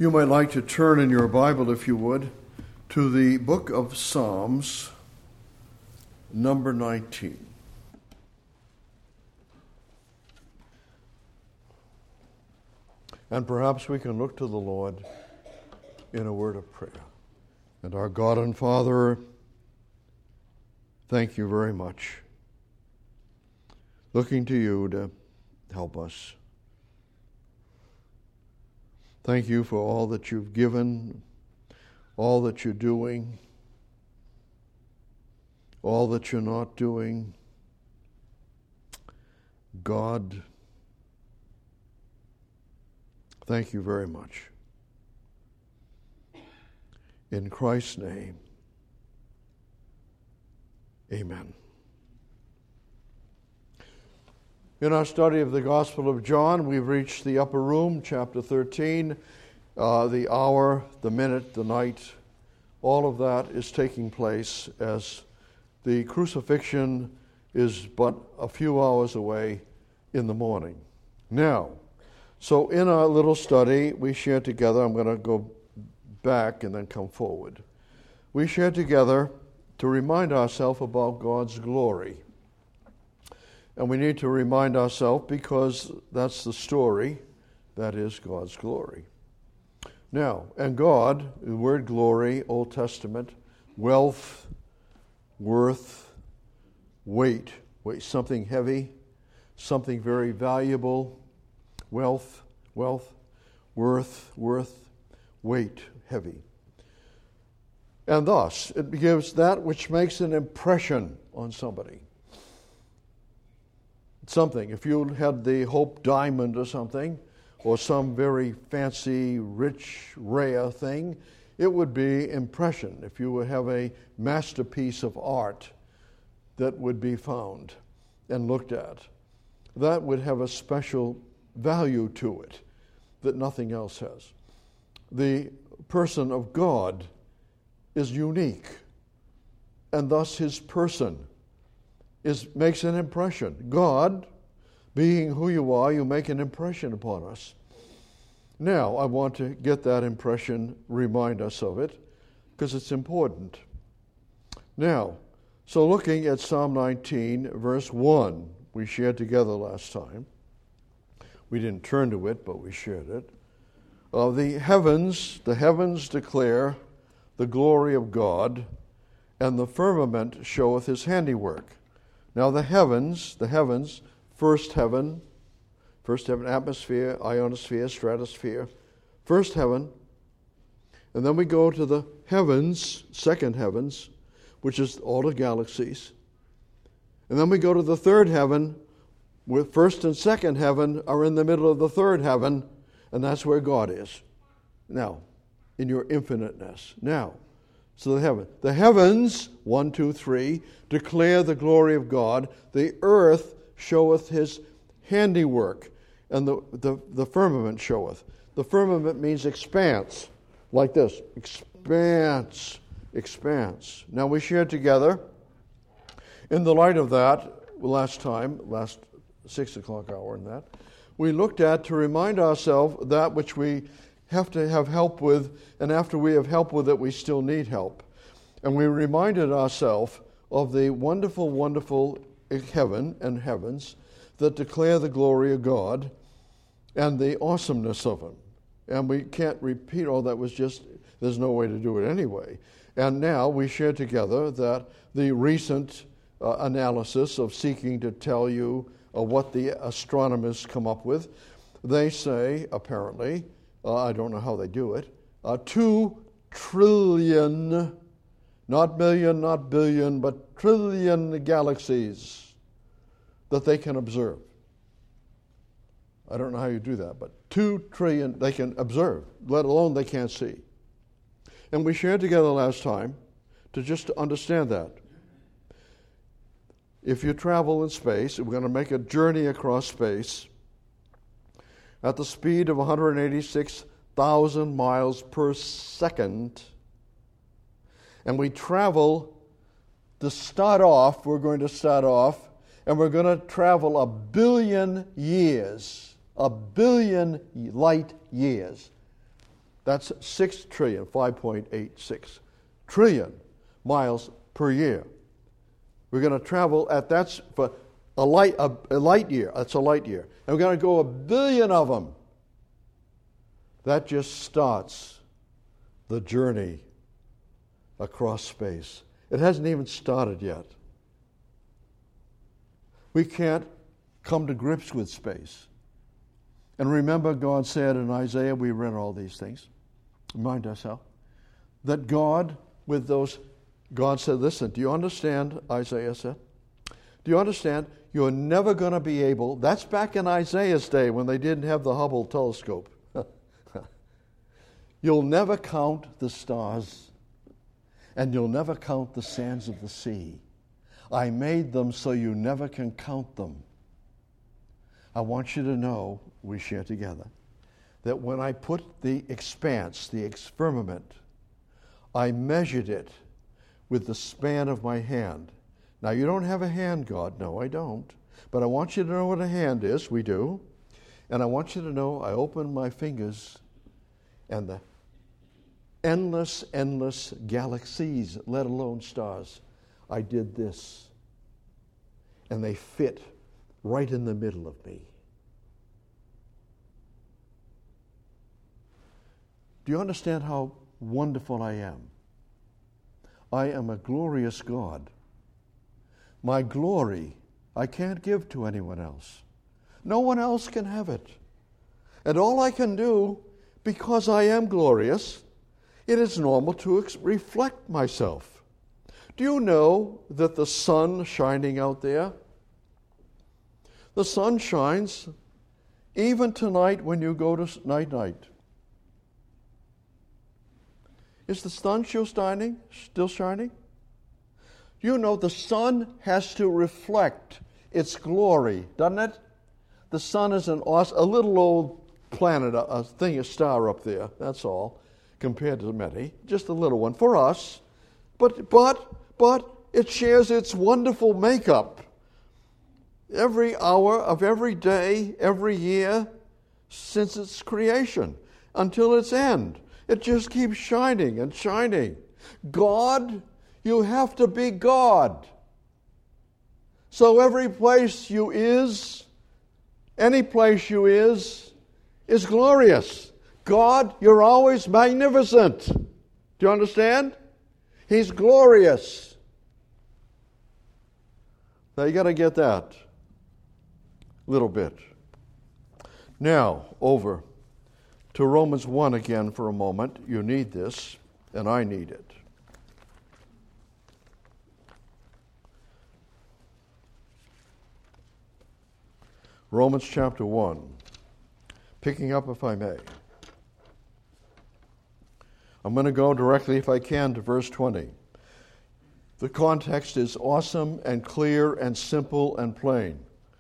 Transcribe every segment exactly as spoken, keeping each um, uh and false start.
You might like to turn in your Bible, if you would, to the book of Psalms, number nineteen. And perhaps we can look to the Lord in a word of prayer. And our God and Father, thank you very much. Looking to you to help us. Thank you for all that you've given, all that you're doing, all that you're not doing. God, thank you very much. In Christ's name, amen. In our study of the Gospel of John, we've reached the upper room, chapter thirteen. Uh, the hour, the minute, the night, all of that is taking place as the crucifixion is but a few hours away in the morning. Now, so in our little study, we shared together, I'm going to go back and then come forward. We shared together to remind ourselves about God's glory. And we need to remind ourselves because that's the story, that is God's glory. Now, and God, the word glory, Old Testament, wealth, worth, weight, weight, something heavy, something very valuable, wealth, wealth, worth, worth, weight, heavy. And thus, it gives that which makes an impression on somebody. Something. If you had the Hope Diamond or something, or some very fancy, rich, rare thing, it would be impression. If you would have a masterpiece of art that would be found and looked at, that would have a special value to it that nothing else has. The person of God is unique, and thus his person is makes an impression. God, being who you are, you make an impression upon us. Now, I want to get that impression, remind us of it, because it's important. Now, so looking at Psalm nineteen, verse one, we shared together last time. We didn't turn to it, but we shared it. Uh, the heavens, the heavens declare the glory of God, and the firmament showeth his handiwork. Now the heavens, the heavens, first heaven, first heaven, atmosphere, ionosphere, stratosphere, first heaven, and then we go to the heavens, second heavens, which is all the galaxies, and then we go to the third heaven, where first and second heaven are in the middle of the third heaven, and that's where God is. Now, in your infiniteness. Now, so the heaven, the heavens, one, two, three, declare the glory of God. The earth showeth his handiwork, and the, the, the firmament showeth. The firmament means expanse, like this, expanse, expanse. Now we shared together, in the light of that, last time, last six o'clock hour in that, we looked at to remind ourselves that which we have to have help with, and after we have help with it, we still need help. And we reminded ourselves of the wonderful, wonderful heaven and heavens that declare the glory of God and the awesomeness of Him. And we can't repeat all that. Was just, there's no way to do it anyway. And now we share together that the recent uh, analysis of seeking to tell you uh, what the astronomers come up with, they say, apparently, Uh, I don't know how they do it, uh, two trillion, not million, not billion, but trillion galaxies that they can observe. I don't know how you do that, but two trillion they can observe, let alone they can't see. And we shared together last time to just understand that. If you travel in space, we're going to make a journey across space at the speed of one hundred eighty-six thousand miles per second, and we travel, to start off, we're going to start off, and we're going to travel a billion years, a billion light years. That's six trillion, five point eight six trillion miles per year. We're going to travel at that's for a light a, a light year. That's a light year, and we're going to go a billion of them. That just starts the journey across space. It hasn't even started yet. We can't come to grips with space. And remember, God said in Isaiah, we read all these things, remind ourselves, that God, with those, God said, listen, do you understand, Isaiah said? Do you understand? You're never going to be able, that's back in Isaiah's day when they didn't have the Hubble telescope. You'll never count the stars, and you'll never count the sands of the sea. I made them so you never can count them. I want you to know, we share together, that when I put the expanse, the firmament, I measured it with the span of my hand. Now, you don't have a hand, God. No, I don't. But I want you to know what a hand is. We do. And I want you to know I opened my fingers and the endless, endless galaxies, let alone stars, I did this. And they fit right in the middle of me. Do you understand how wonderful I am? I am a glorious God. My glory I can't give to anyone else. No one else can have it. And all I can do, because I am glorious, it is normal to ex- reflect myself. Do you know that the sun shining out there, the sun shines even tonight when you go to night-night. Is the sun still shining? Still shining? You know the sun has to reflect its glory, doesn't it? The sun is an awesome, a little old planet, a, a thing, a star up there. That's all, compared to many. Just a little one for us, but but but it shares its wonderful makeup. Every hour of every day, every year, since its creation, until its end. It just keeps shining and shining. God, you have to be God. So every place you is, any place you is, is glorious. God, you're always magnificent. Do you understand? He's glorious. Now you got to get that a little bit. Now, over to Romans one again for a moment. You need this, and I need it. Romans chapter one, picking up if I may. I'm going to go directly, if I can, to verse twenty. The context is awesome and clear and simple and plain.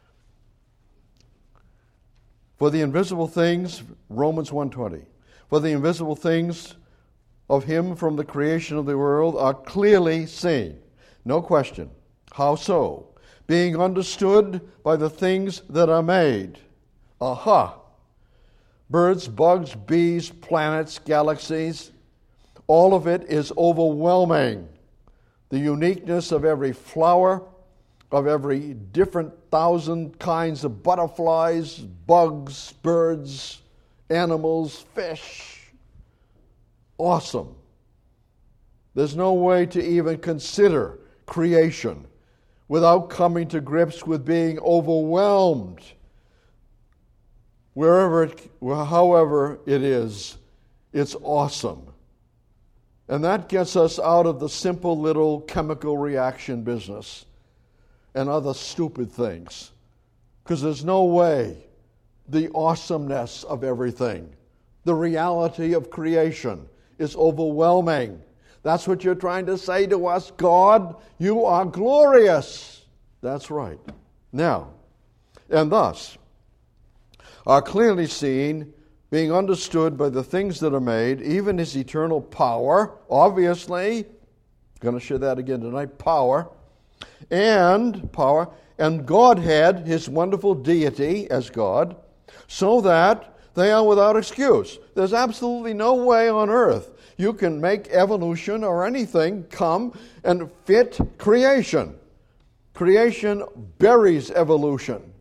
For the invisible things, Romans one twenty, for the invisible things of him from the creation of the world are clearly seen. No question. How so? Being understood by the things that are made. Aha! Birds, bugs, bees, planets, galaxies, all of it is overwhelming. The uniqueness of every flower, of every different thousand kinds of butterflies, bugs, birds, animals, fish. Awesome. There's no way to even consider creation without coming to grips with being overwhelmed. Wherever, it, however it is, it's awesome. And that gets us out of the simple little chemical reaction business and other stupid things. Because there's no way the awesomeness of everything, the reality of creation, is overwhelming. That's what you're trying to say to us. God, you are glorious. That's right. Now, and thus, are clearly seen, being understood by the things that are made, even his eternal power, obviously, going to share that again tonight, power, and power, and Godhead, his wonderful deity as God, so that They are without excuse. There's absolutely no way on earth you can make evolution or anything come and fit creation. Creation buries evolution.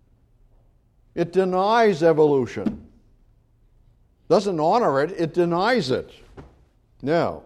It denies evolution. Doesn't honor it, it denies it. Now,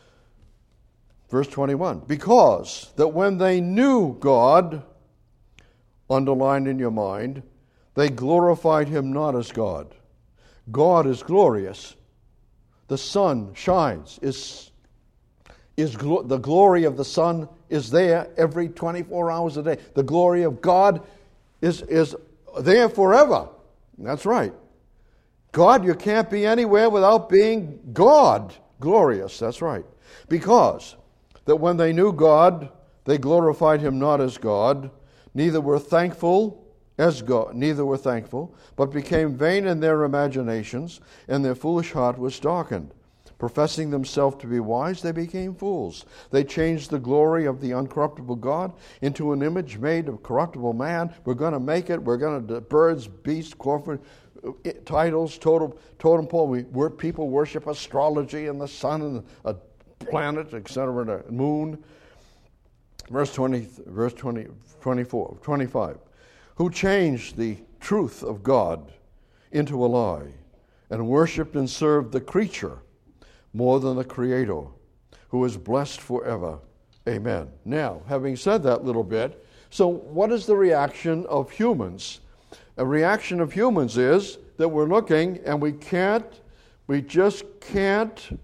verse twenty-one, because that when they knew God, underlined in your mind, they glorified him not as God. God is glorious. The sun shines. Is, is glo- the glory of the sun is there every twenty-four hours a day. The glory of God is, is there forever. That's right. God, you can't be anywhere without being God. Glorious, that's right. Because that when they knew God, they glorified him not as God, neither were thankful as God, neither were thankful, but became vain in their imaginations, and their foolish heart was darkened. Professing themselves to be wise, they became fools. They changed the glory of the uncorruptible God into an image made of corruptible man. We're going to make it. We're going to, birds, beasts, corporate titles, totem, totem pole. We, we're, people worship astrology and the sun and a planet, et cetera, the moon. Verse twenty, verse twenty, twenty-four, twenty-five. Who changed the truth of God into a lie, and worshipped and served the creature more than the Creator, who is blessed forever. Amen. Now, having said that little bit, so what is the reaction of humans? A reaction of humans is that we're looking and we can't, we just can't.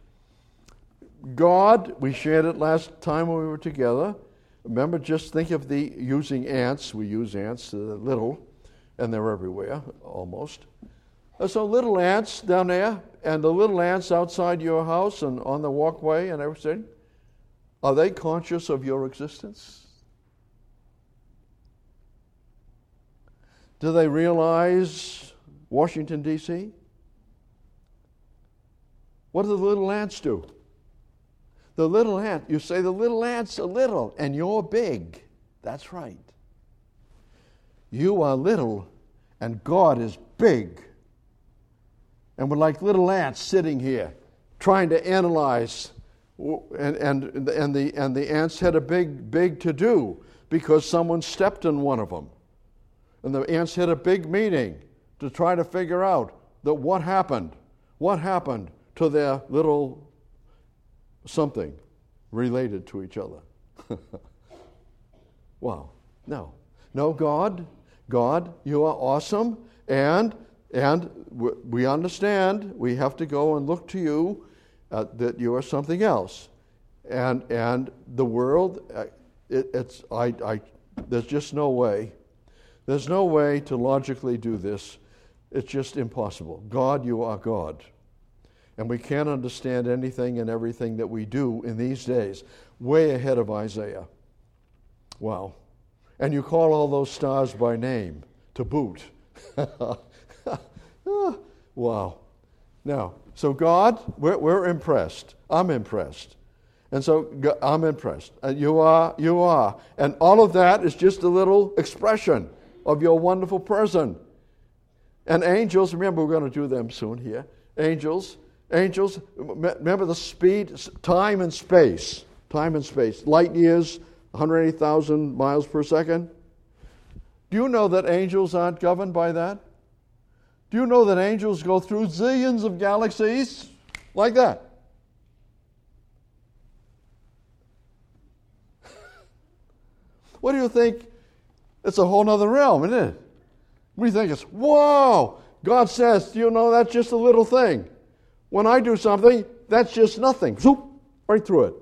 God, we shared it last time when we were together. Remember, just think of the using ants. We use ants, uh, little, and they're everywhere, almost. Uh, so little ants down there, and the little ants outside your house and on the walkway and everything, are they conscious of your existence? Do they realize Washington, D C? What do the little ants do? The little ant, you say the little ant's are little and you're big. That's right. You are little and God is big. And we're like little ants sitting here trying to analyze, and, and, and, the, and the ants had a big, big to-do because someone stepped in one of them. And the ants had a big meeting to try to figure out that what happened, what happened to their little something related to each other. Wow. No. No, God, God, you are awesome, and and we understand we have to go and look to you uh, that you are something else. And and the world, uh, it, it's I I there's just no way. There's no way to logically do this. It's just impossible. God, you are God. And we can't understand anything and everything that we do in these days. Way ahead of Isaiah. Wow. And you call all those stars by name to boot. Wow. Now, so God, we're, we're impressed. I'm impressed. And so I'm impressed. And you are, you are. And all of that is just a little expression of your wonderful person. And angels, remember we're going to do them soon here. Angels, angels, remember the speed, time and space. Time and space. Light years, one hundred eighty thousand miles per second. Do you know that angels aren't governed by that? Do you know that angels go through zillions of galaxies like that? What do you think? It's a whole other realm, isn't it? We think it's, whoa! God says, do you know that's just a little thing? When I do something, that's just nothing. Zoop! Right through it.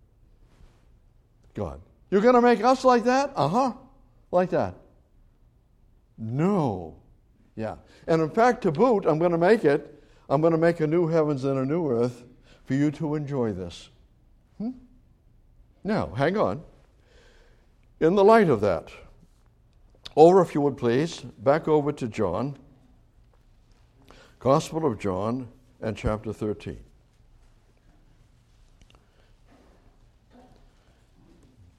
God. You're going to make us like that? Uh-huh. Like that. No. Yeah. And in fact, to boot, I'm going to make it, I'm going to make a new heavens and a new earth for you to enjoy this. Hmm? Now, hang on. In the light of that, over, if you would please, back over to John, Gospel of John, and chapter thirteen.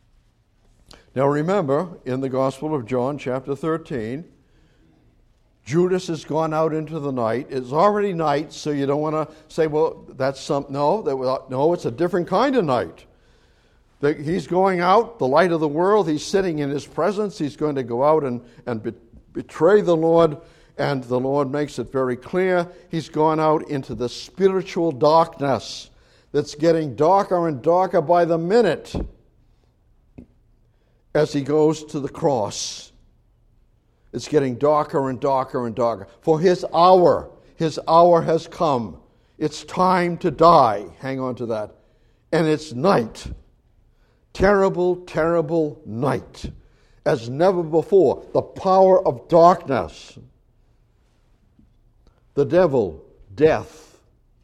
Now remember, in the Gospel of John, chapter thirteen, Judas has gone out into the night. It's already night, so you don't want to say, well, that's some, no, that, no, it's a different kind of night. The, he's going out, the light of the world, he's sitting in his presence, he's going to go out and, and be, betray the Lord, and the Lord makes it very clear. He's gone out into the spiritual darkness that's getting darker and darker by the minute as he goes to the cross. It's getting darker and darker and darker. For his hour, his hour has come. It's time to die. Hang on to that. And it's night. Terrible, terrible night. As never before. The power of darkness. The devil, death,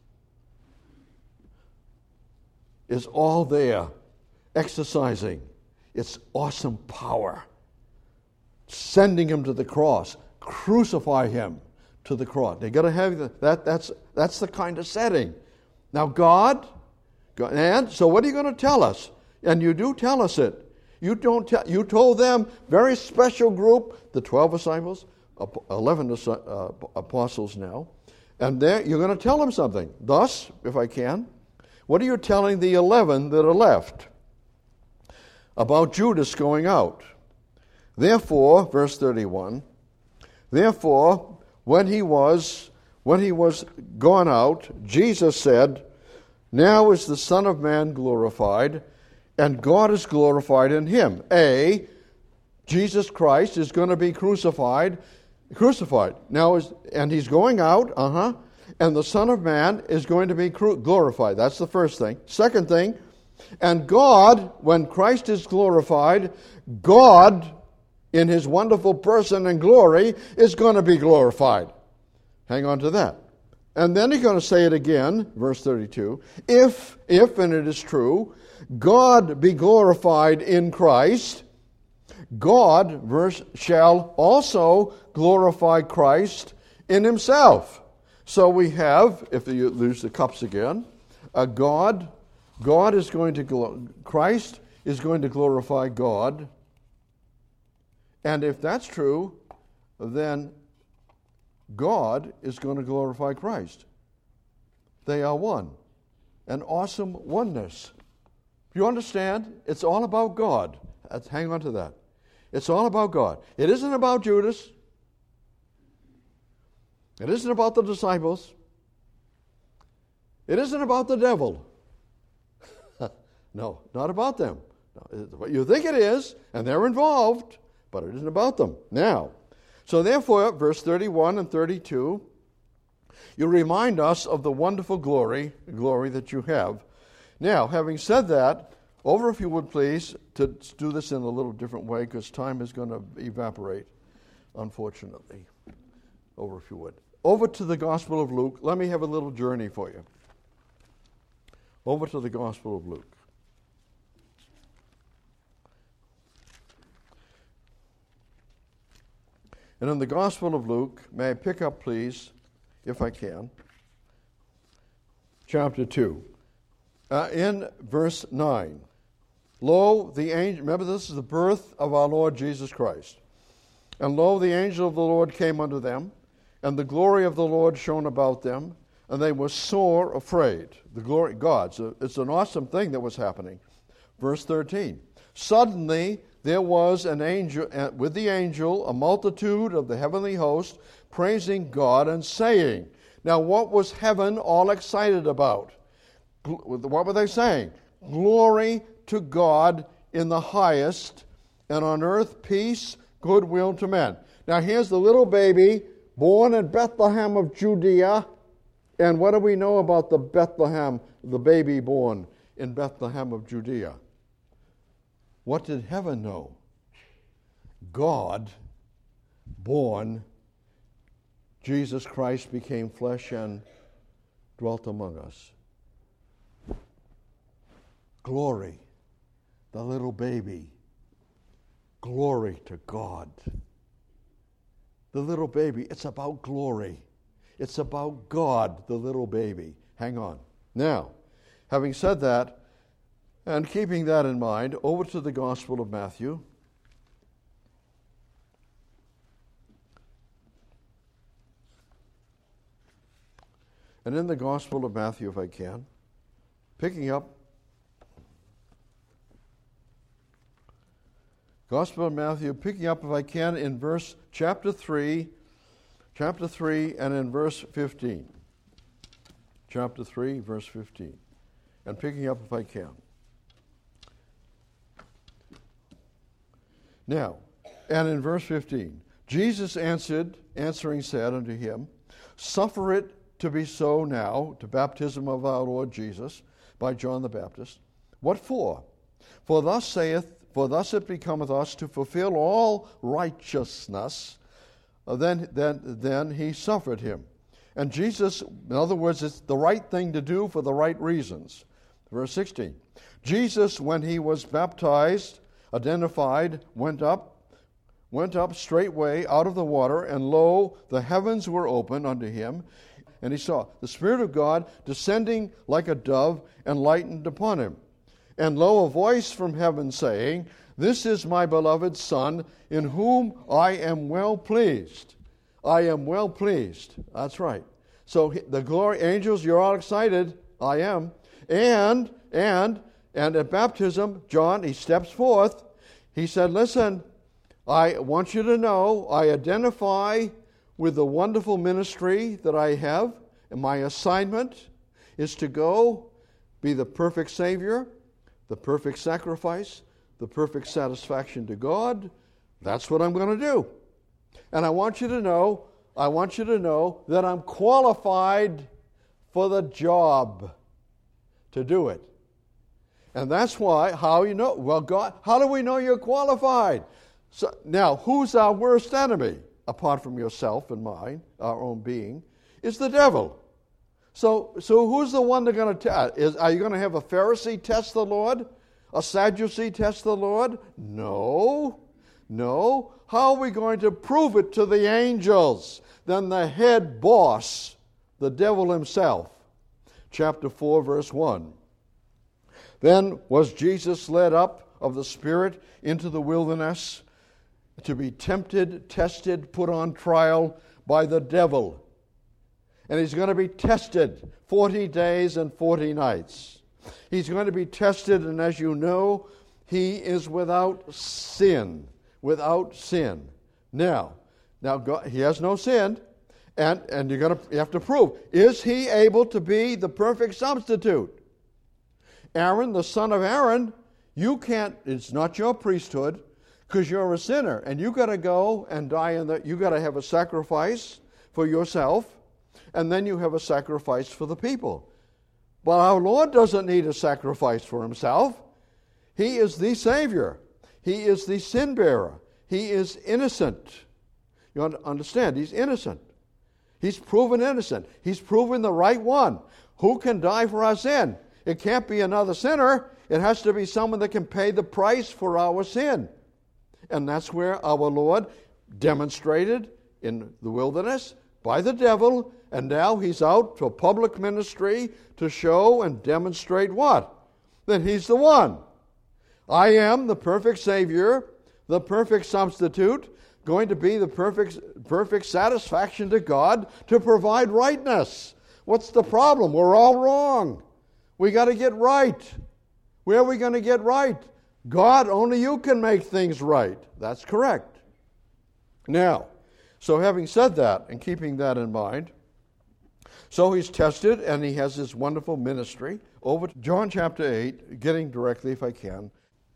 is all there, exercising its awesome power. Sending him to the cross, crucify him to the cross. They got to have the, that. That's that's the kind of setting. Now God, God, and so what are you going to tell us? And you do tell us it. You don't. Tell, you told them, very special group, the twelve disciples, eleven uh, apostles now, and there you're going to tell them something. Thus, if I can, what are you telling the eleven that are left about Judas going out? Therefore, verse thirty-one, therefore, when he was when he was gone out, Jesus said, now is the Son of Man glorified, and God is glorified in him. A, Jesus Christ is going to be crucified, crucified. Now, is, and he's going out, uh-huh, and the Son of Man is going to be cru- glorified. That's the first thing. Second thing, and God, when Christ is glorified, God, in his wonderful person and glory, is going to be glorified. Hang on to that. And then he's going to say it again, verse thirty-two. If, if, and it is true, God be glorified in Christ, God, verse, shall also glorify Christ in himself. So we have, if you lose the cups again, a God, God is going to, Christ is going to glorify God. And if that's true, then God is going to glorify Christ. They are one. An awesome oneness. You understand? It's all about God. Let's hang on to that. It's all about God. It isn't about Judas. It isn't about the disciples. It isn't about the devil. No, not about them. No, you think it is, and they're involved, but it isn't about them. Now, so therefore, verse thirty-one and thirty-two, you remind us of the wonderful glory, glory that you have. Now, having said that, over if you would please, to do this in a little different way, because time is going to evaporate, unfortunately. Over if you would. Over to the Gospel of Luke. Let me have a little journey for you. Over to the Gospel of Luke. And in the Gospel of Luke, may I pick up, please, if I can, chapter two. Uh, in verse nine, lo, the angel, remember this is the birth of our Lord Jesus Christ. And lo, the angel of the Lord came unto them, and the glory of the Lord shone about them, and they were sore afraid. The glory of God. So it's an awesome thing that was happening. Verse thirteen, suddenly there was an angel, with the angel, a multitude of the heavenly host, praising God and saying. Now, what was heaven all excited about? What were they saying? Glory to God in the highest, and on earth peace, goodwill to men. Now, here's the little baby born in Bethlehem of Judea. And what do we know about the Bethlehem, the baby born in Bethlehem of Judea? What did heaven know? God, born, Jesus Christ became flesh and dwelt among us. Glory, the little baby. Glory to God. The little baby, it's about glory. It's about God, the little baby. Hang on. Now, having said that, and keeping that in mind, over to the Gospel of Matthew. And in the Gospel of Matthew, if I can, picking up, Gospel of Matthew, picking up, if I can, in verse chapter three, chapter three, and in verse fifteen. Chapter three, verse fifteen. And picking up, if I can. Now, and in verse fifteen, Jesus answered, answering said unto him, Suffer it to be so now, to baptism of our Lord Jesus, by John the Baptist. What for? For thus saith, for thus it becometh us to fulfill all righteousness. Uh, then, then, then he suffered him. And Jesus, in other words, it's the right thing to do for the right reasons. Verse sixteen. Jesus, when he was baptized, identified, went up, went up straightway out of the water, and lo, the heavens were opened unto him, and he saw the Spirit of God descending like a dove and lightened upon him. And lo, a voice from heaven saying, This is my beloved Son, in whom I am well pleased. I am well pleased. That's right. So the glory angels, you're all excited. I am. And, and, and at baptism, John, he steps forth. He said, Listen, I want you to know, I identify with the wonderful ministry that I have, and my assignment is to go be the perfect Savior, the perfect sacrifice, the perfect satisfaction to God. That's what I'm going to do. And I want you to know, I want you to know that I'm qualified for the job to do it. And that's why, how you know, well, God, how do we know you're qualified? So, now, who's our worst enemy, apart from yourself and mine, our own being, is the devil. So, so who's the one that's going to test? Is Are you going to have a Pharisee test the Lord? A Sadducee test the Lord? No. No. How are we going to prove it to the angels? Then the head boss, the devil himself. Chapter four, verse one. Then was Jesus led up of the Spirit into the wilderness to be tempted, tested, put on trial by the devil. And he's going to be tested forty days and forty nights. He's going to be tested, and as you know, he is without sin. Without sin. Now, now God, he has no sin, and, and you're going to you have to prove, is he able to be the perfect substitute? Aaron, the son of Aaron, you can't, it's not your priesthood, because you're a sinner, and you got to go and die in the, you got to have a sacrifice for yourself, and then you have a sacrifice for the people. But our Lord doesn't need a sacrifice for himself. He is the Savior. He is the sin bearer. He is innocent. You understand? He's innocent. He's proven innocent. He's proven the right one. Who can die for our sin? It can't be another sinner. It has to be someone that can pay the price for our sin. And that's where our Lord demonstrated in the wilderness by the devil, and now he's out for public ministry to show and demonstrate what? That he's the one. I am the perfect Savior, the perfect substitute, going to be the perfect, perfect satisfaction to God to provide rightness. What's the problem? We're all wrong. We got to get right. Where are we going to get right? God, only you can make things right. That's correct. Now, so having said that and keeping that in mind, so he's tested and he has this wonderful ministry. Over to John chapter eight, getting directly if I can.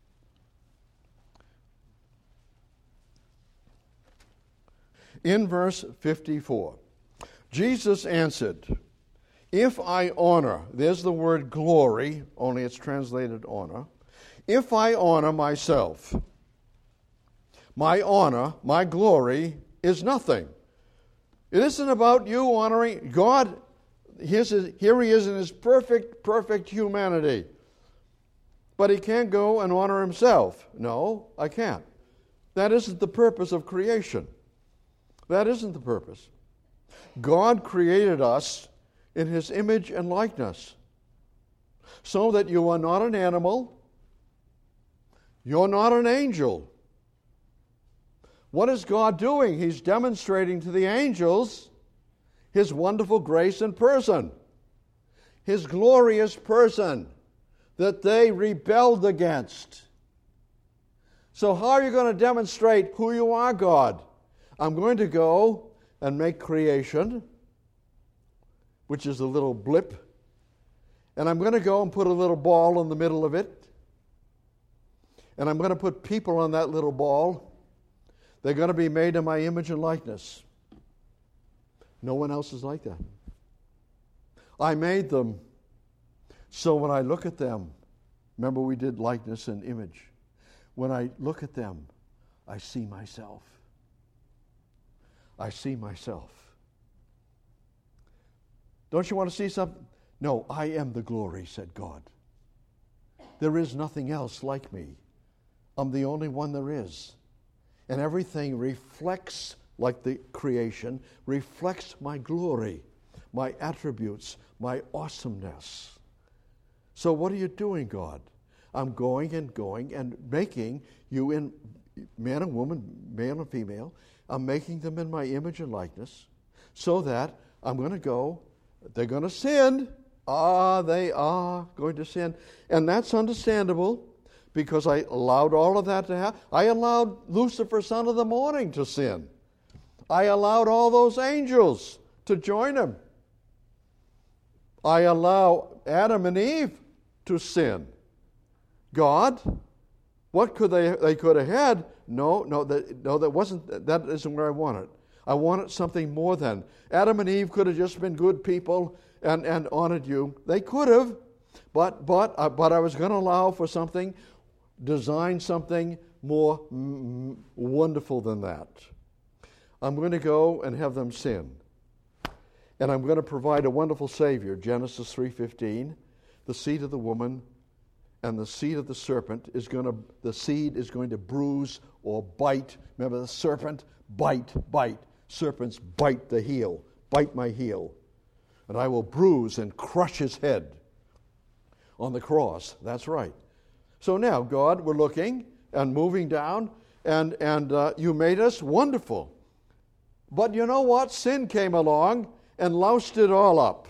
In verse fifty-four, Jesus answered, If I honor, there's the word glory, only it's translated honor. If I honor myself, my honor, my glory is nothing. It isn't about you honoring God. Here's his, here he is in his perfect, perfect humanity. But he can't go and honor himself. No, I can't. That isn't the purpose of creation. That isn't the purpose. God created us in his image and likeness, so that you are not an animal, you're not an angel. What is God doing? He's demonstrating to the angels his wonderful grace and person. His glorious person that they rebelled against. So how are you going to demonstrate who you are, God? I'm going to go and make creation, which is a little blip, and I'm going to go and put a little ball in the middle of it, and I'm going to put people on that little ball. They're going to be made in my image and likeness. No one else is like that. I made them, so when I look at them, remember we did likeness and image. When I look at them, I see myself. I see myself. Don't you want to see something? No, I am the glory, said God. There is nothing else like me. I'm the only one there is. And everything reflects, like the creation, reflects my glory, my attributes, my awesomeness. So what are you doing, God? I'm going and going and making you in man and woman, male and female. I'm making them in my image and likeness so that I'm going to go, they're going to sin. Ah, they are going to sin. And that's understandable because I allowed all of that to happen. I allowed Lucifer, son of the morning, to sin. I allowed all those angels to join him. I allow Adam and Eve to sin. God, what could they they could have had? No, no, that no, that wasn't that isn't where I wanted. I wanted something more than. Adam and Eve could have just been good people and, and honored you. They could have, but but uh, but I was going to allow for something, design something more mm, wonderful than that. I'm going to go and have them sin. And I'm going to provide a wonderful Savior, Genesis three fifteen, the seed of the woman and the seed of the serpent is going to, the seed is going to bruise or bite. Remember the serpent? Bite, bite. Serpents bite the heel, bite my heel. And I will bruise and crush his head on the cross. That's right. So now, God, we're looking and moving down, and, and uh, you made us wonderful. But you know what? Sin came along and loused it all up.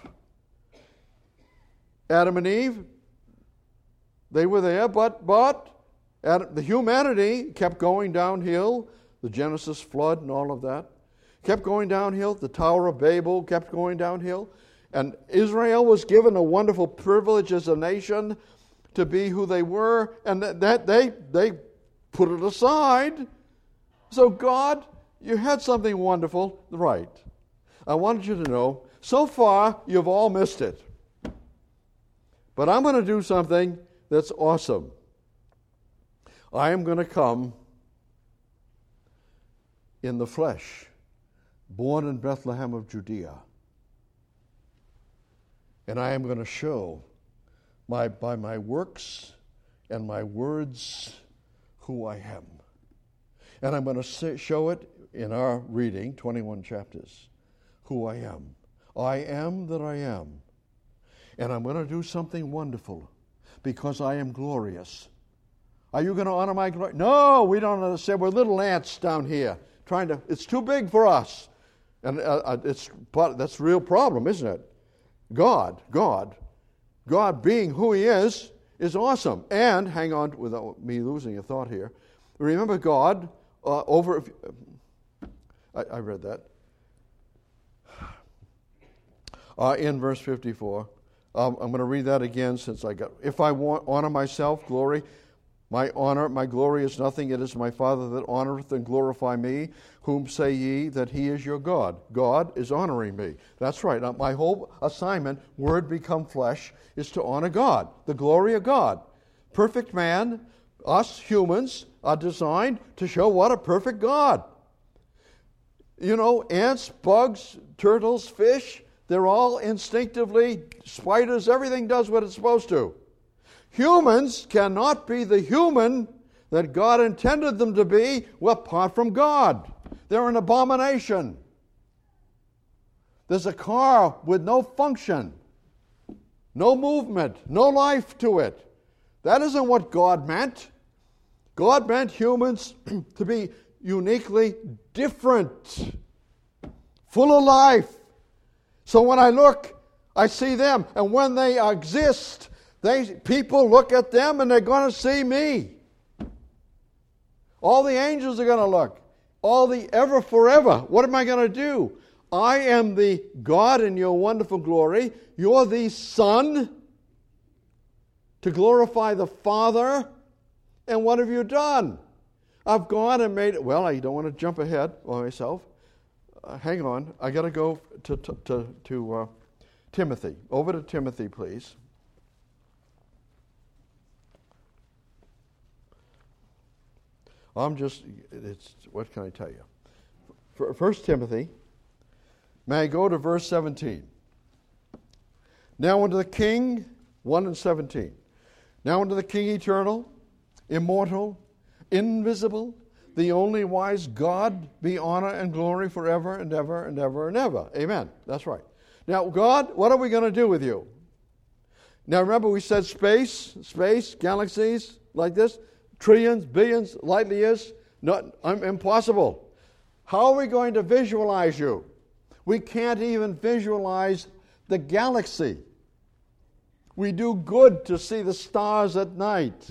Adam and Eve, they were there, but but Adam, the humanity kept going downhill. The Genesis flood and all of that kept going downhill. The Tower of Babel kept going downhill. And Israel was given a wonderful privilege as a nation to be who they were, and that, that they they put it aside. So God, you had something wonderful, right. I wanted you to know, so far you've all missed it. But I'm going to do something that's awesome. I am going to come in the flesh, born in Bethlehem of Judea. And I am going to show my, by my works and my words who I am. And I'm going to show it in our reading, twenty-one chapters, who I am. I am that I am. And I'm going to do something wonderful because I am glorious. Are you going to honor my glory? No, we don't understand. We're little ants down here trying to, it's too big for us. And uh, it's but that's a real problem, isn't it? God, God, God being who he is, is awesome. And, hang on, without me losing a thought here, remember God uh, over, I, I read that, uh, in verse fifty-four. Um, I'm going to read that again since I got, if I want, honor myself, glory, my honor, my glory is nothing. It is my Father that honoreth and glorify me. Whom say ye that he is your God? God is honoring me. That's right. Now, my whole assignment, word become flesh, is to honor God, the glory of God. Perfect man, us humans, are designed to show what a perfect God. You know, ants, bugs, turtles, fish, they're all instinctively, spiders, everything does what it's supposed to. Humans cannot be the human that God intended them to be apart from God. They're an abomination. There's a car with no function, no movement, no life to it. That isn't what God meant. God meant humans to be uniquely different, full of life. So when I look, I see them. And when they exist, they people look at them and they're going to see me. All the angels are going to look. All the ever forever. What am I going to do? I am the God in your wonderful glory. You're the Son to glorify the Father. And what have you done? I've gone and made it. Well, I don't want to jump ahead on myself. Uh, hang on. I got to go to to to, to uh, Timothy. Over to Timothy, please. I'm just. It's what can I tell you? First Timothy. May I go to verse seventeen? Now unto the King, one and seventeen. Now unto the King eternal, immortal, invisible, the only wise God, be honor and glory forever and ever and ever and ever. Amen. That's right. Now, God, what are we going to do with you? Now, remember we said space, space, galaxies like this, trillions, billions, light years, not um, impossible. How are we going to visualize you? We can't even visualize the galaxy. We do good to see the stars at night,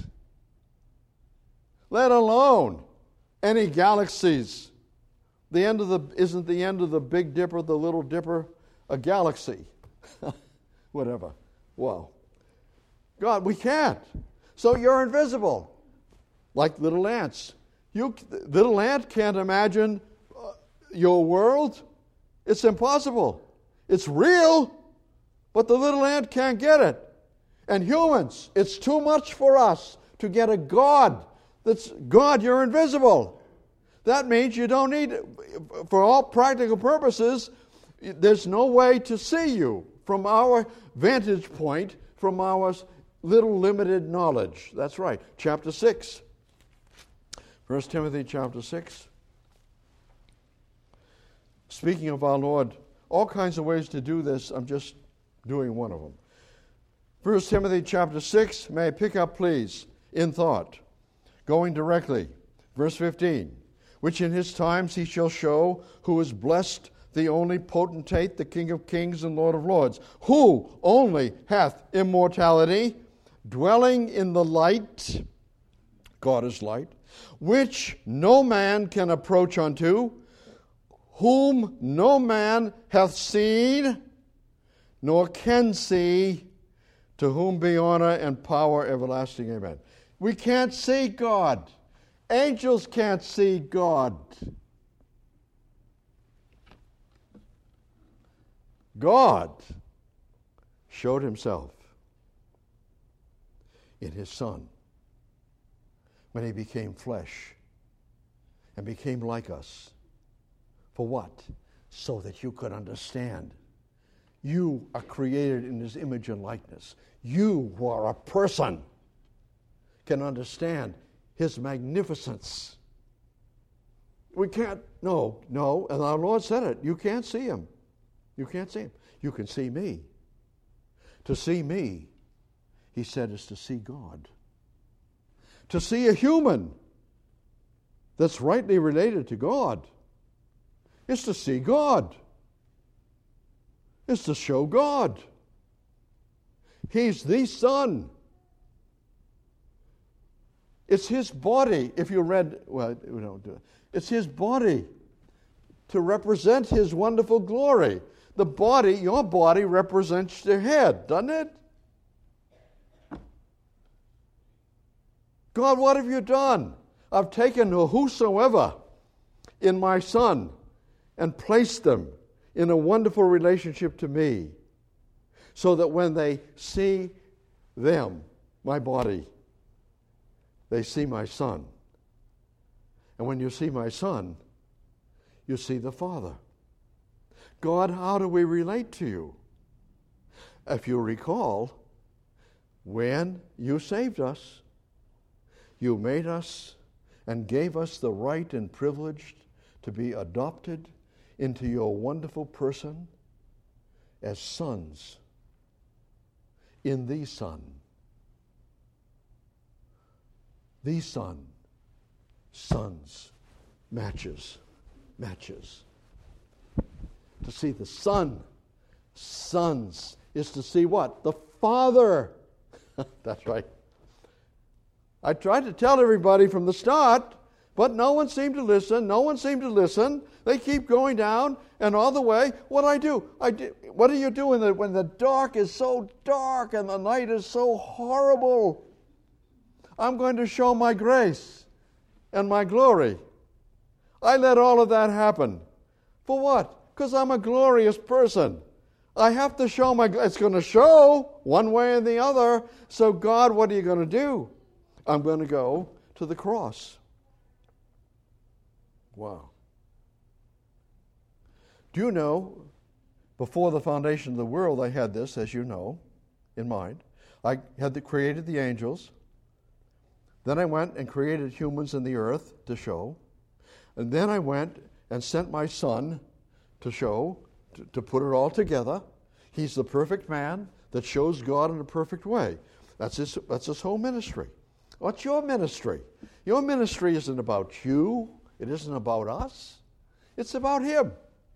let alone any galaxies. The end of the isn't the end of the Big Dipper, the Little Dipper, a galaxy. Whatever. Wow. God, we can't. So you're invisible, like little ants. You little ant can't imagine uh, your world. It's impossible. It's real, but the little ant can't get it. And humans, it's too much for us to get a God. That's God, you're invisible. That means you don't need, for all practical purposes, there's no way to see you from our vantage point, from our little limited knowledge. That's right. Chapter six. First Timothy chapter six. Speaking of our Lord, all kinds of ways to do this. I'm just doing one of them. First Timothy chapter six. May I pick up, please, in thought. Going directly. Verse fifteen. Which in his times he shall show who is blessed, the only potentate, the King of kings and Lord of lords, who only hath immortality, dwelling in the light, God is light, which no man can approach unto, whom no man hath seen, nor can see, to whom be honor and power everlasting. Amen. We can't see God. Angels can't see God. God showed himself in his Son when he became flesh and became like us. For what? So that you could understand. You are created in his image and likeness. You, who are a person, can understand his magnificence. We can't, no, no, and our Lord said it. You can't see him. You can't see him. You can see me. To see me, he said, is to see God. To see a human that's rightly related to God is to see God. Is to show God. He's the Son. It's his body, if you read, well, we don't do it. It's his body to represent his wonderful glory. The body, your body represents the head, doesn't it? God, what have you done? I've taken whosoever in my Son and placed them in a wonderful relationship to me, so that when they see them, my body, they see my Son. And when you see my Son, you see the Father. God, how do we relate to you? If you recall, when you saved us, you made us and gave us the right and privilege to be adopted into your wonderful person as sons in the Son. The Son, sons, matches, matches. To see the Son, sons is to see what? The Father. That's right. I tried to tell everybody from the start, but no one seemed to listen. No one seemed to listen. They keep going down, and all the way, what do I do? I do what do you do when the, when the dark is so dark and the night is so horrible? I'm going to show my grace and my glory. I let all of that happen. For what? Because I'm a glorious person. I have to show my, it's going to show one way or the other. So God, what are you going to do? I'm going to go to the cross. Wow. Do you know, before the foundation of the world, I had this, as you know, in mind. I had the, created the angels. Then I went and created humans in the earth to show. And then I went and sent my son to show, to, to put it all together. He's the perfect man that shows God in a perfect way. That's his, that's his whole ministry. What's your ministry? Your ministry isn't about you. It isn't about us. It's about him.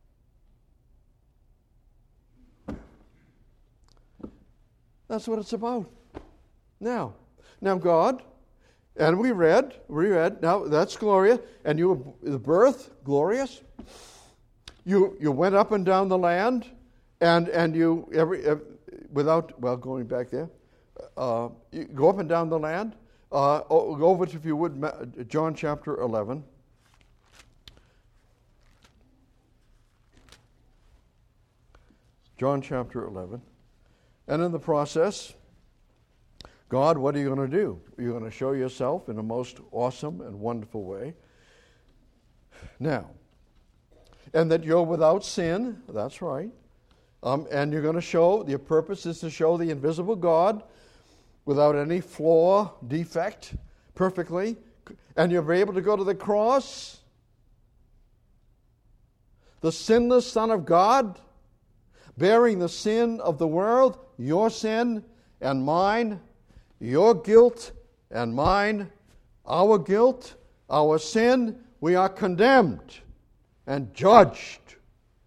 That's what it's about. Now, now God, and we read, we read, now that's glorious, and you, the birth, glorious. You you went up and down the land, and and you, every, every without, well, going back there, uh, you go up and down the land, uh, go over to, if you would, John chapter eleven. John chapter eleven. And in the process, God, what are you going to do? You're going to show yourself in a most awesome and wonderful way. Now, and that you're without sin, that's right. Um, and you're going to show, your purpose is to show the invisible God without any flaw, defect, perfectly. And you'll be able to go to the cross, the sinless Son of God, bearing the sin of the world, your sin and mine, your guilt and mine, our guilt, our sin. We are condemned and judged.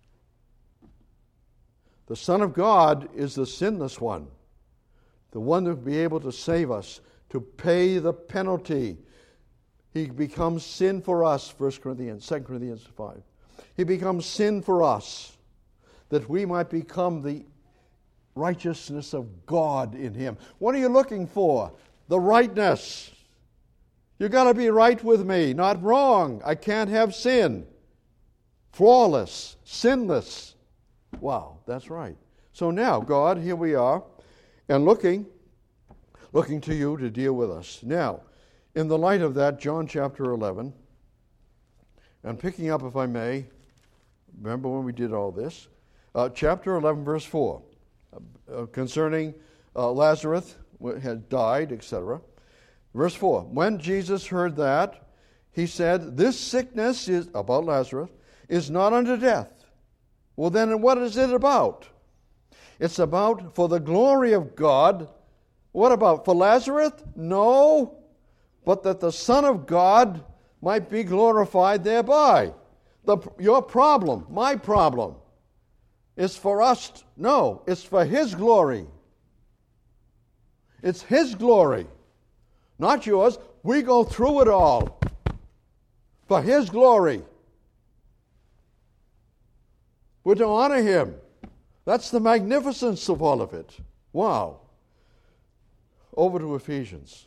The Son of God is the sinless one, the one that will be able to save us, to pay the penalty. He becomes sin for us, First Corinthians, Second Corinthians five. He becomes sin for us, that we might become the righteousness of God in him. What are you looking for? The rightness. You've got to be right with me, not wrong. I can't have sin. Flawless, sinless. Wow, that's right. So now, God, here we are, and looking, looking to you to deal with us. Now, in the light of that, John chapter eleven, and picking up, if I may, remember when we did all this, uh, chapter eleven, verse four, uh, concerning uh, Lazarus had died, et cetera. Verse four, when Jesus heard that, he said, this sickness is, about Lazarus, is not unto death. Well, then what is it about? It's about for the glory of God. What about? For Lazarus? No. But that the Son of God might be glorified thereby. The, your problem, my problem, is for us. To, no, it's for His glory. It's His glory, not yours. We go through it all for His glory. We're to honor Him. That's the magnificence of all of it. Wow. Over to Ephesians.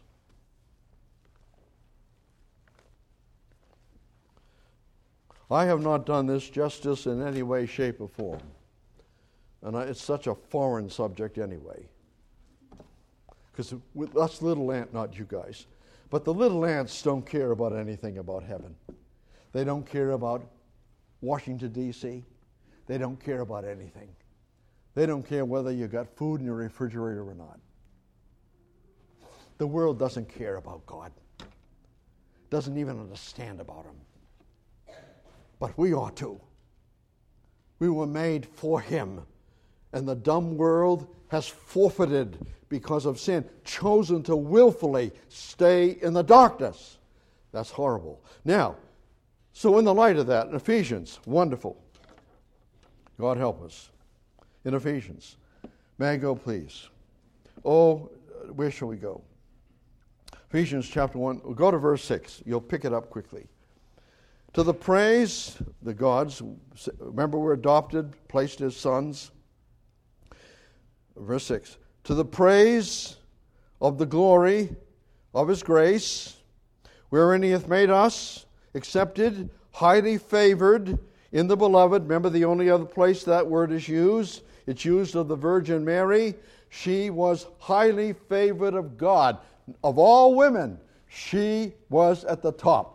I have not done this justice in any way, shape, or form. And I, it's such a foreign subject anyway. Because with us little ants, not you guys, but the little ants don't care about anything about heaven. They don't care about Washington, D C They don't care about anything. They don't care whether you got food in your refrigerator or not. The world doesn't care about God. Doesn't even understand about Him. But we ought to. We were made for Him. And the dumb world has forfeited because of sin, chosen to willfully stay in the darkness. That's horrible. Now, so in the light of that, in Ephesians, wonderful. God help us. In Ephesians, May I go, please? Oh, where shall we go? Ephesians chapter one. We'll go to verse six. You'll pick it up quickly. To the praise, the gods, remember we're adopted, placed as sons. Verse six. To the praise of the glory of his grace, wherein he hath made us accepted, highly favored in the beloved. Remember, the only other place that word is used, it's used of the Virgin Mary. She was highly favored of God. Of all women, she was at the top.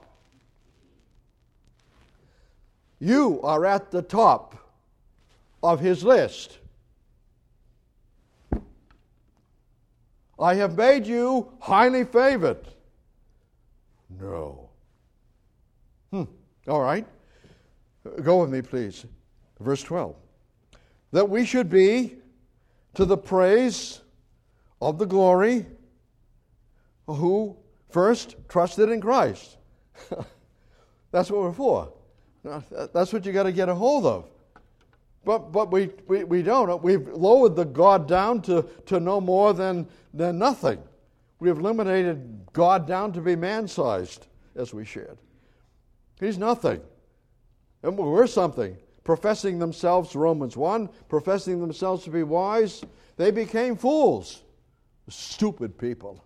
You are at the top of his list. I have made you highly favored. No. Hmm. All right. Go with me, please. Verse twelve. That we should be to the praise of the glory who first trusted in Christ. That's what we're for. That's what you got to get a hold of. But but we, we, we don't. We've lowered the God down to, to no more than, than nothing. We have eliminated God down to be man-sized, as we shared. He's nothing. And we're something. Professing themselves, Romans one, professing themselves to be wise, they became fools. Stupid people.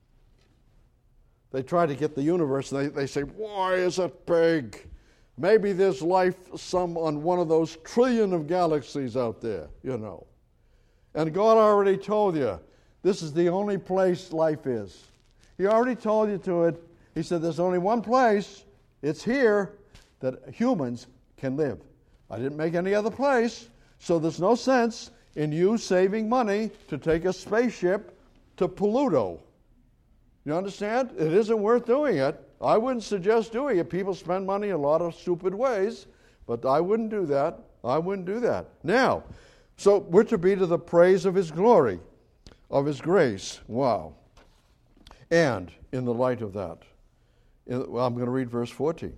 They try to get the universe, and they, they say, why is it big? Maybe there's life some on one of those trillion of galaxies out there, you know. And God already told you, this is the only place life is. He already told you to it. He said there's only one place, it's here, that humans can live. I didn't make any other place, so there's no sense in you saving money to take a spaceship to Pluto. You understand? It isn't worth doing it. I wouldn't suggest doing it. People spend money in a lot of stupid ways, but I wouldn't do that. I wouldn't do that. Now, so we're to be to the praise of his glory, of his grace. Wow. And in the light of that, in, well, I'm going to read verse fourteen.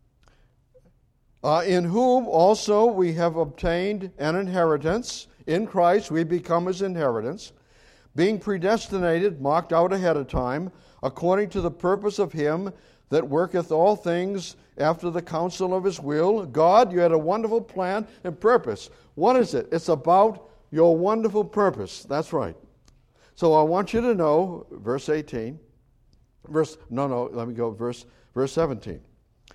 Uh, in whom also we have obtained an inheritance. In Christ we become his inheritance, being predestinated, marked out ahead of time, according to the purpose of him that worketh all things after the counsel of his will. God, you had a wonderful plan and purpose. What is it? It's about your wonderful purpose. That's right. So I want you to know, verse eighteen, verse, no, no, let me go, verse, verse seventeen.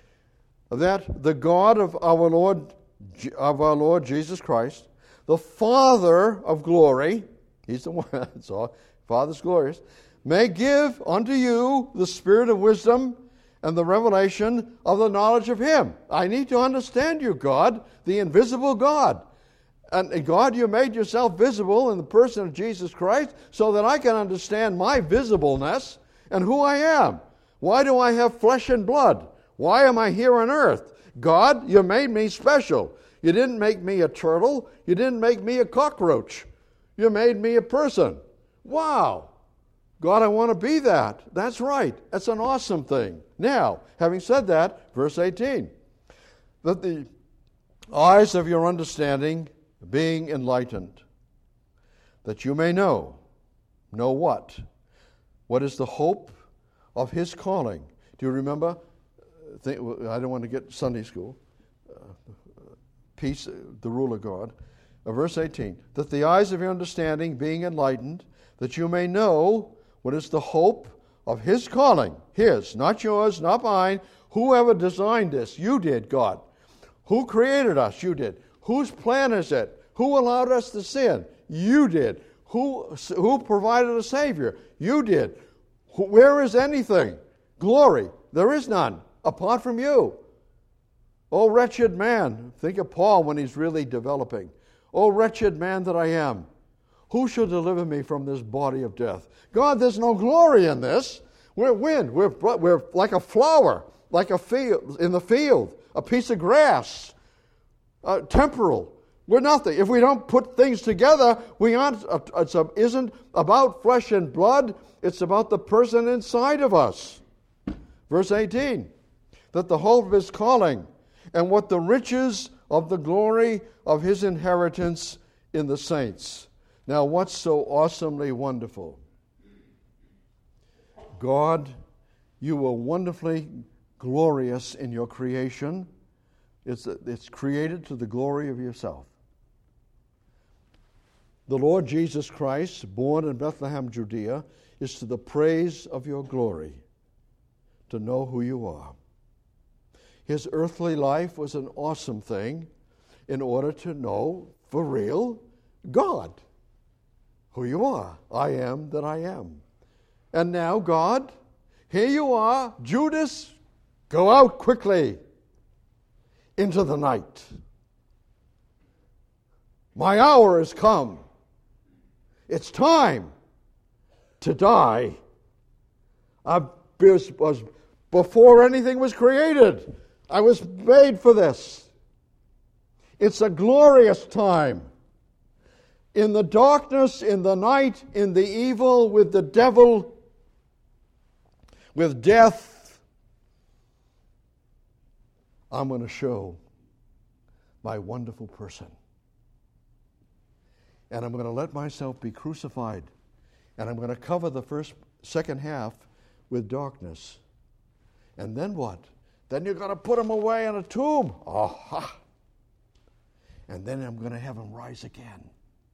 That the God of our Lord, of our Lord Jesus Christ, the Father of glory, he's the one, that's all, Father's glorious, may give unto you the spirit of wisdom and the revelation of the knowledge of him. I need to understand you, God, the invisible God. And God, you made yourself visible in the person of Jesus Christ so that I can understand my visibleness and who I am. Why do I have flesh and blood? Why am I here on earth? God, you made me special. You didn't make me a turtle. You didn't make me a cockroach. You made me a person. Wow. God, I want to be that. That's right. That's an awesome thing. Now, having said that, verse eighteen, that the eyes of your understanding being enlightened, that you may know, know what? What is the hope of his calling? Do you remember? I don't want to get Sunday school. Uh, peace, the rule of God. Uh, verse eighteen, that the eyes of your understanding being enlightened, that you may know what is the hope of his calling, his, not yours, not mine. Whoever designed this? You did, God. Who created us? You did. Whose plan is it? Who allowed us to sin? You did. Who, who provided a Savior? You did. Who, where is anything? Glory. There is none apart from you. O wretched man. Think of Paul when he's really developing. O wretched man that I am. Who shall deliver me from this body of death? God, there's no glory in this. We're wind. We're, we're like a flower, like a field in the field, a piece of grass, uh, temporal. We're nothing. If we don't put things together, we aren't. It isn't about flesh and blood. It's about the person inside of us. Verse eighteen, that the hope of his calling and what the riches of the glory of his inheritance in the saints. Now, what's so awesomely wonderful? God, you were wonderfully glorious in your creation. It's, it's created to the glory of yourself. The Lord Jesus Christ, born in Bethlehem, Judea, is to the praise of your glory, to know who you are. His earthly life was an awesome thing in order to know, for real, God, who you are. I am that I am. And now, God, here you are, Judas, go out quickly into the night. My hour has come. It's time to die. I was, before anything was created, I was made for this. It's a glorious time. In the darkness, in the night, in the evil, with the devil, with death, I'm going to show my wonderful person. And I'm going to let myself be crucified. And I'm going to cover the first, second half with darkness. And then what? Then you're going to put him away in a tomb. Aha! And then I'm going to have him rise again.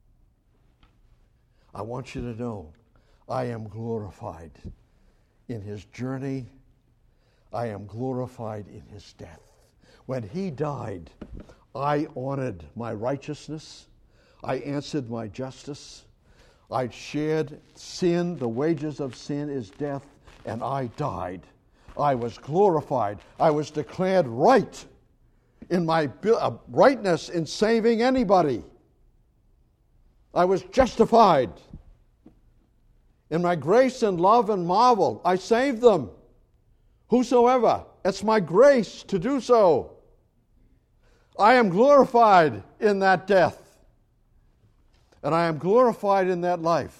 I want you to know, I am glorified in his journey. I am glorified in his death. When he died, I honored my righteousness. I answered my justice. I shared sin. The wages of sin is death, and I died. I was glorified. I was declared right in my rightness in saving anybody. I was justified. In my grace and love and marvel, I saved them. Whosoever, it's my grace to do so. I am glorified in that death. And I am glorified in that life.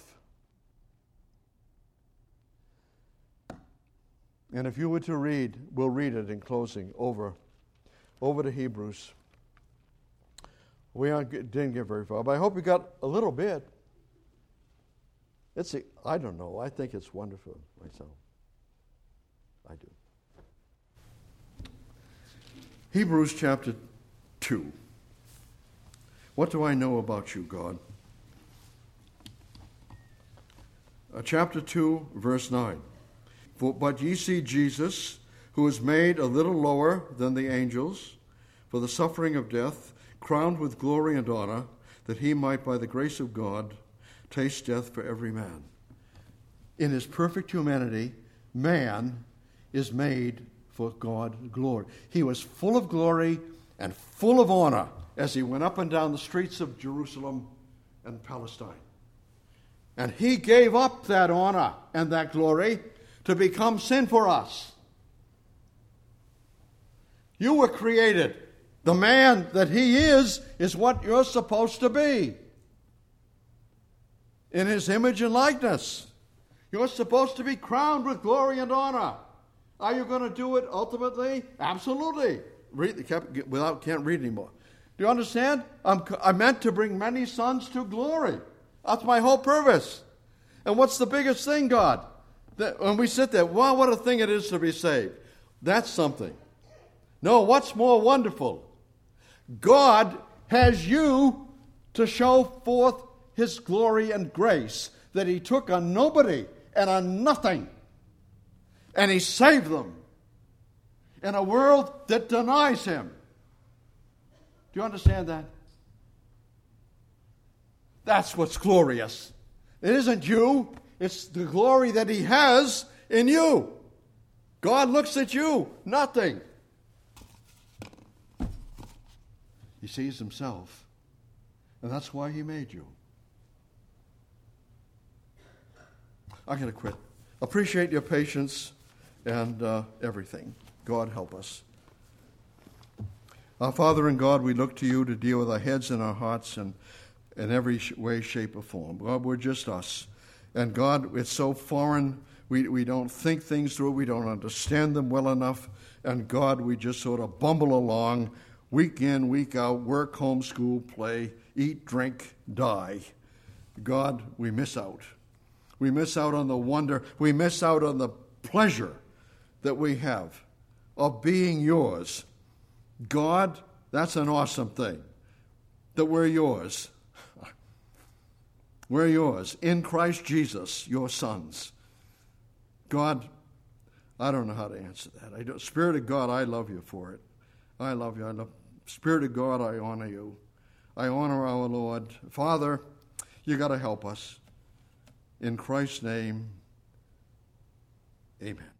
And if you were to read, we'll read it in closing, over, over to Hebrews. We aren't, didn't get very far, but I hope you got a little bit. It's a, I don't know. I think it's wonderful myself. I do. Hebrews chapter two. What do I know about you, God? Uh, chapter two, verse nine. For, but ye see Jesus, who was made a little lower than the angels, for the suffering of death, crowned with glory and honor, that he might, by the grace of God, taste death for every man. In his perfect humanity, man is made for God's glory. He was full of glory and full of honor as he went up and down the streets of Jerusalem and Palestine. And he gave up that honor and that glory to become sin for us. You were created. The man that he is, is what you're supposed to be. In his image and likeness. You're supposed to be crowned with glory and honor. Are you going to do it ultimately? Absolutely. Read, without, can't read anymore. Do you understand? I'm, I meant to bring many sons to glory. That's my whole purpose. And what's the biggest thing, God? That when we sit there, wow, what a thing it is to be saved. That's something. No, what's more wonderful? God has you to show forth his glory and grace that he took on nobody and on nothing. And he saved them in a world that denies him. Do you understand that? That's what's glorious. It isn't you. It's the glory that he has in you. God looks at you, nothing. He sees himself. And that's why he made you. I'm going to quit. Appreciate your patience and uh, everything. God help us. Our Father in God, we look to you to deal with our heads and our hearts and in every way, shape, or form. God, we're just us. And God, it's so foreign. We, we don't think things through. We don't understand them well enough. And God, we just sort of bumble along week in, week out, work, home, school, play, eat, drink, die. God, we miss out. We miss out on the wonder. We miss out on the pleasure that we have of being yours. God, that's an awesome thing, that we're yours. We're yours in Christ Jesus, your sons. God, I don't know how to answer that. I don't, Spirit of God, I love you for it. I love you. I love Spirit of God, I honor you. I honor our Lord. Father, you got to help us. In Christ's name, amen.